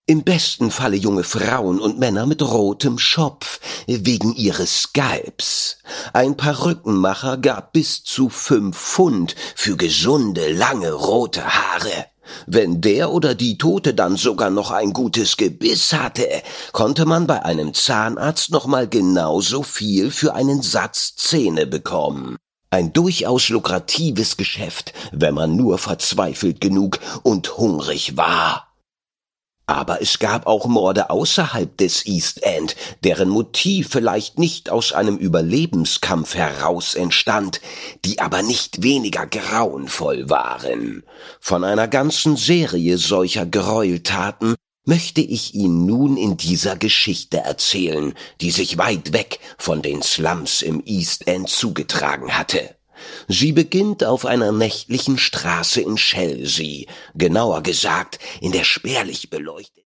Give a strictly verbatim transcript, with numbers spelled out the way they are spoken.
Im besten Falle junge Frauen und Männer mit rotem Schopf, wegen ihres Skalps. Ein Perückenmacher gab bis zu fünf Pfund für gesunde, lange, rote Haare. Wenn der oder die Tote dann sogar noch ein gutes Gebiss hatte, konnte man bei einem Zahnarzt noch mal genauso viel für einen Satz Zähne bekommen. Ein durchaus lukratives Geschäft, wenn man nur verzweifelt genug und hungrig war. Aber es gab auch Morde außerhalb des East End, deren Motiv vielleicht nicht aus einem Überlebenskampf heraus entstand, die aber nicht weniger grauenvoll waren. Von einer ganzen Serie solcher Gräueltaten möchte ich Ihnen nun in dieser Geschichte erzählen, die sich weit weg von den Slums im East End zugetragen hatte. Sie beginnt auf einer nächtlichen Straße in Chelsea, genauer gesagt in der spärlich beleuchteten